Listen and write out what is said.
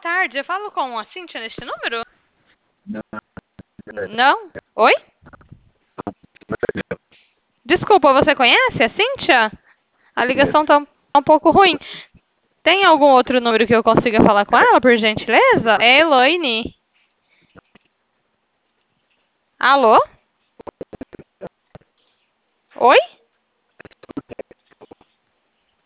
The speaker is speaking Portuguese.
tarde, eu falo com a Cíntia neste número? Não. Não? Oi? Desculpa, você conhece a Cíntia? A ligação tá um pouco ruim. Tem algum outro número que eu consiga falar com ela, por gentileza? É Elaine. Alô?